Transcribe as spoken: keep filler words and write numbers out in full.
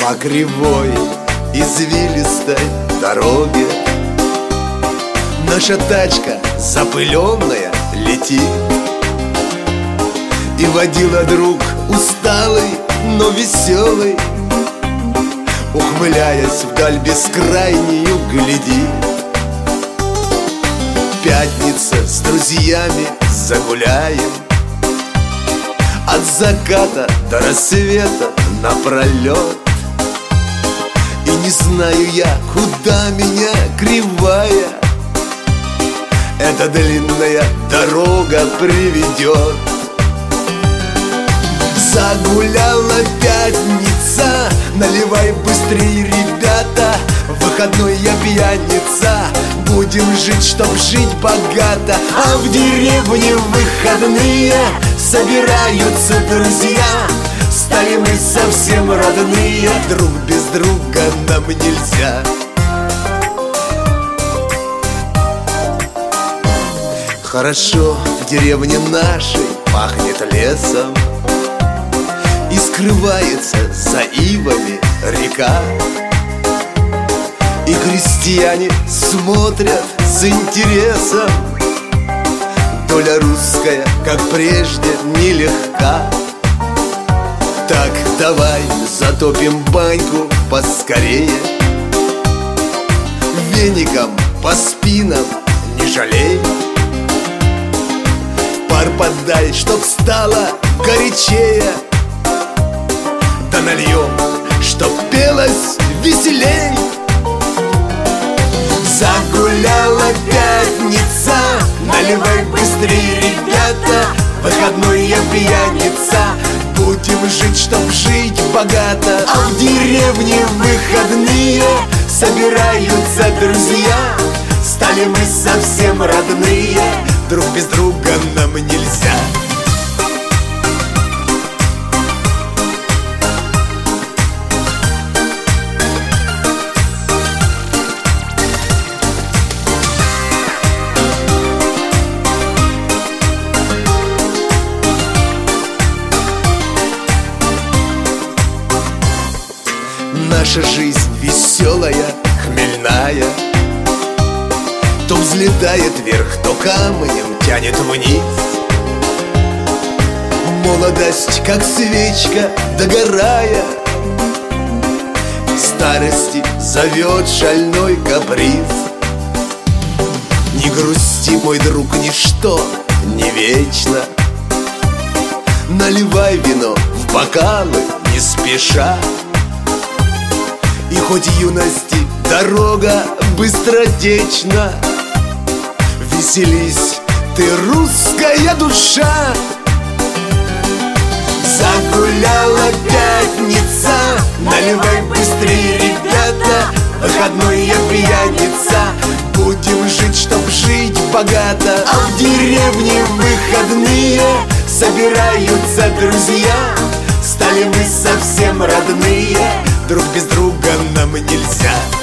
По кривой, извилистой дороге наша тачка запыленная летит. И водила друг усталый, но веселый, ухмыляясь вдаль бескрайнюю глядит. Пятница, с друзьями загуляем, от заката до рассвета напролет. И не знаю я, куда меня кривая эта длинная дорога приведет. Загуляла пятница, наливай быстрей, ребята, выходной я пьяница, будем жить, чтоб жить богато. А в деревне в выходные собираются друзья, стали мы совсем родные, друг без друга нам нельзя. Хорошо в деревне нашей пахнет лесом, и скрывается за ивами река. И крестьяне смотрят с интересом, доля русская, как прежде, нелегка. Так давай затопим баньку поскорее, веником по спинам не жалей. Пар подай, чтоб стало горячее, да нальем, чтоб пелось веселей. Загуляла пятница, наливай быстрей, ребята, выходной я пьяница, будем жить, чтоб жить богато. А в деревне в выходные собираются друзья, стали мы совсем родные, друг без друга нам нельзя. Наша жизнь веселая, хмельная, то взлетает вверх, то камнем тянет вниз. Молодость, как свечка, догорая, старости зовет шальной каприз. Не грусти, мой друг, ничто не вечно, наливай вино в бокалы не спеша. И хоть юности дорога быстротечна, веселись ты, русская душа. Загуляла пятница, наливай быстрей, ребята, выходной я пьяница, будем жить, чтоб жить богато. А в деревне в выходные собираются друзья, стали мы совсем родные, друг без друга нам нельзя.